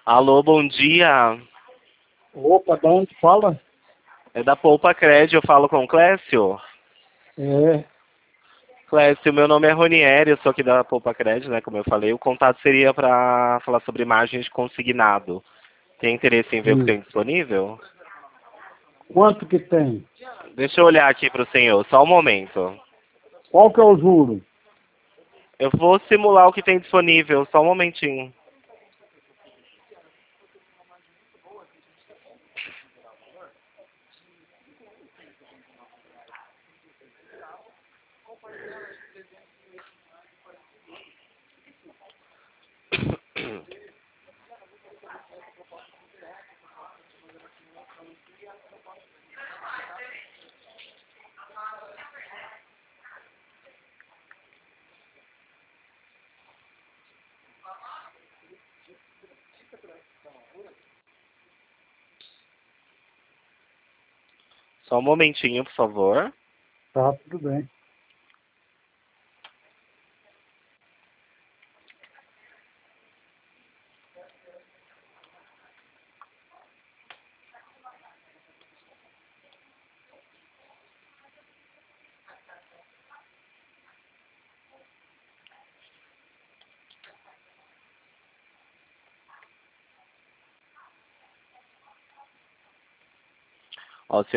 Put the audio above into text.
Alô, bom dia. Opa, de onde fala? É da Poupa Cred, eu falo com o Clécio. É, Clécio, meu nome é Ronieri, eu sou aqui da Poupa Cred, né, como eu falei. O contato seria para falar sobre margens consignado. Tem interesse em ver o que sim. tem disponível? Quanto que tem? Deixa eu olhar aqui para o senhor, só um momento. Qual que é o juro? Eu vou simular o que tem disponível, só um momentinho. Só um momentinho, por favor. Tá, tudo bem. Ó,